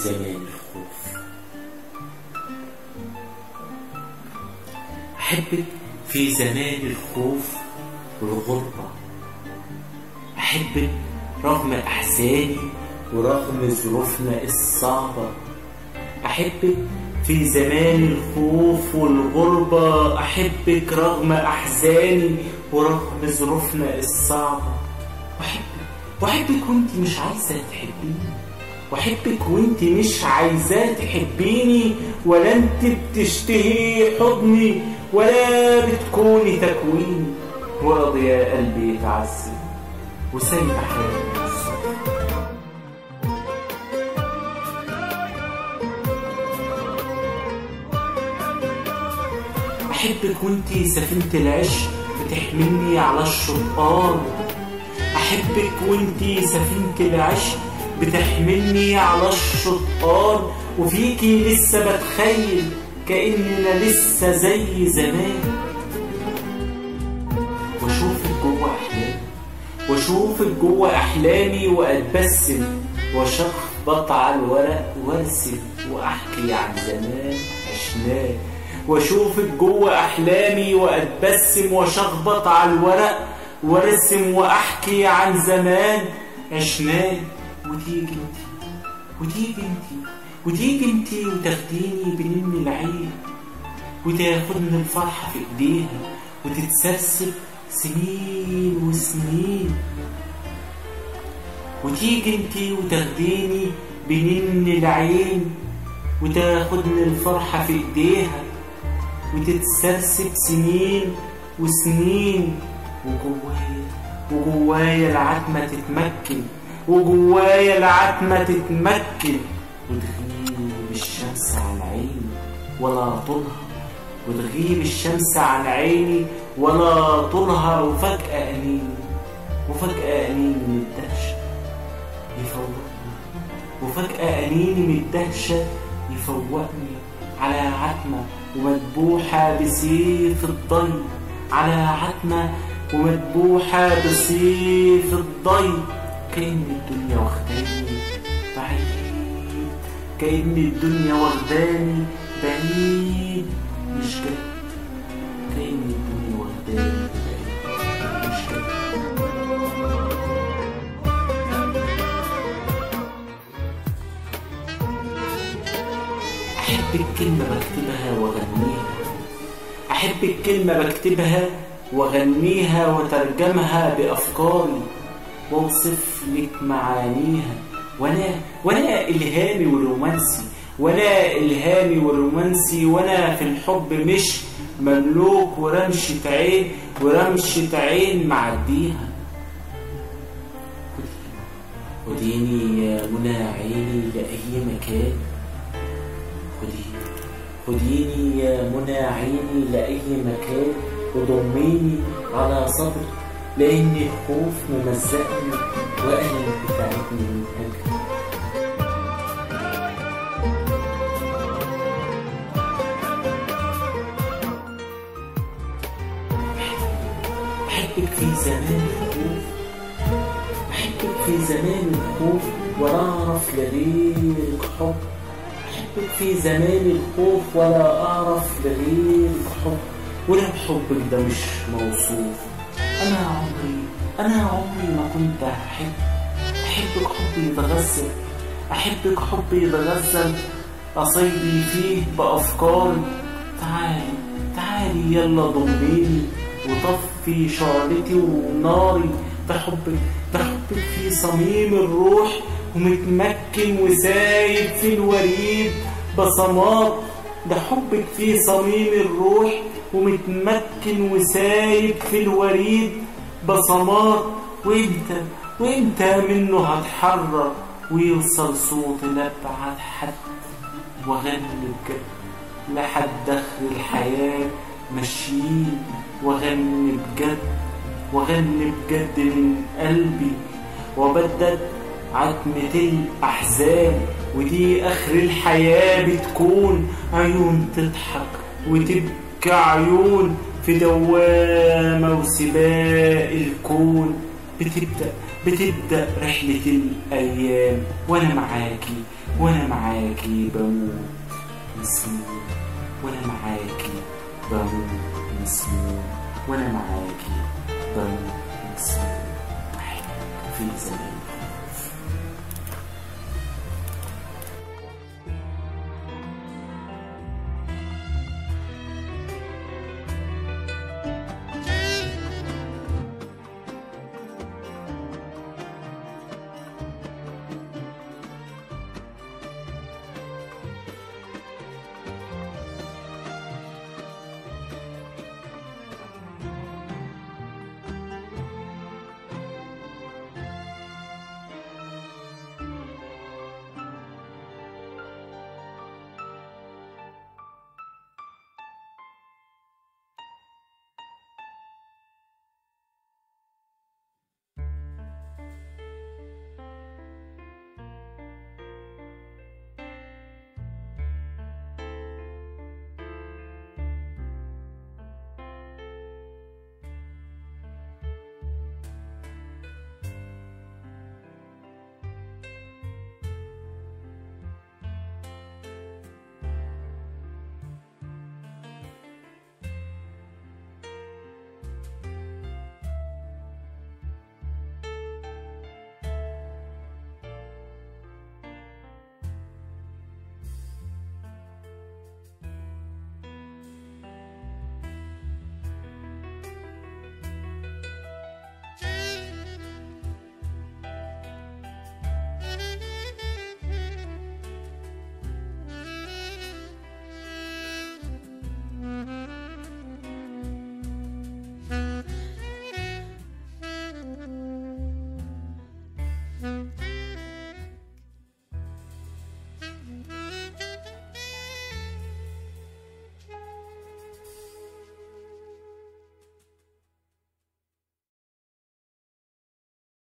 زمان الخوف. أحبك في زمان الخوف والغربة. أحبك رغم أحزاني ورغم ظروفنا الصعبة. أحبك في زمان الخوف والغربة. أحبك رغم أحزاني ورغم ظروفنا الصعبة. وأحبك وانت مش عايزة تحبيني، وأحبك وانت مش عايزة تحبيني، ولا انت بتشتهي حضني ولا بتكوني تكويني، وراضي يا قلبي يتعذب وسايبة حالي. أحبك وانتي سفينة العشق بتحملني على الشطآن. أحبك وانتي سفينة العشق بتحملني على الشطآن، وفيكي لسه بتخيل كأننا لسه زي زمان. واشوفك جوه أحلامي وأتبسم وأشخبط على الورق وارسم وأحكي عن زمان عشناه. واشوفك جوه أحلامي وأتبسم وأشخبط على الورق وارسم وأحكي عن زمان عشناه. وتيجي انتي وتاخديني بنم العين، وتاخدني الفرحة في ايديها وتتسرسب سنين وسنين. وتيجي انتي وتاخديني بنم العين وتاخدني الفرحة في ايديها وتتسرسب سنين وسنين. وجوايا العتمة تتمكن، وجوايا العتمة تتمكن، وتغيب الشمس عن عيني ولا طولها، وتغيب الشمس عن عيني ولا طولها. وفجأة أنيني من الدهشة يفوقني، وفجأة أنيني من الدهشة يفوقني على عتمة ومذبوحة بسيف الضي، على عتمة ومذبوحة بسيف الضي. كأن الدنيا واخداني بعيد، كأن الدنيا واخداني بعيد مش جد، كأن الدنيا واخداني بعيد مش جد. أحب الكلمة بكتبها وأغنيها، أحب الكلمة بكتبها وأغنيها وترجمها بأفكاري وأوصف لك معانيها. وأنا إلهامي ورومانسي، وأنا إلهامي ورومانسي، وأنا في الحب مش مملوك ورمشة عين معديها. خديني يا منى عيني لأي مكان، خديني يا منى عيني لأي مكان، وضميني على صدري لأن الخوف ممزقني وأهلي بتاعتني من هجري. أحبك في زمان الخوف، أحبك في زمان الخوف ولا أعرف لغيرك حب. أحبك في زمان الخوف ولا أعرف لغيرك حب. ولو حبك ده مش موصوف، أنا عمري ما كنت أحبك حب يتغزل، أحبك حب يتغزل أصيدي فيه بأفكاري. تعالي يلا ضميني وطفي شعلتي وناري. ده حبك في صميم الروح ومتمكن وسايب في الوريد بصمات. ده حبك في صميم الروح ومتمكن وسايب في الوريد بصمات. وإمتى منه هتحرر ويوصل صوت لأبعد حد، وأغني بجد لحد آخر الحياة ماشيين. وأغني بجد من قلبي، وبدد عتمة الأحزان. ودي آخر الحياة بتكون عيون تضحك وتبكي عيون في دوامة وسباق الكون. بتبدأ رحلة الأيام وأنا معاكي وأنا معاكي بموت مسموم، وأنا معاكي بموت مسموم، وأنا معاكي بموت مسموم. أحبك في زمان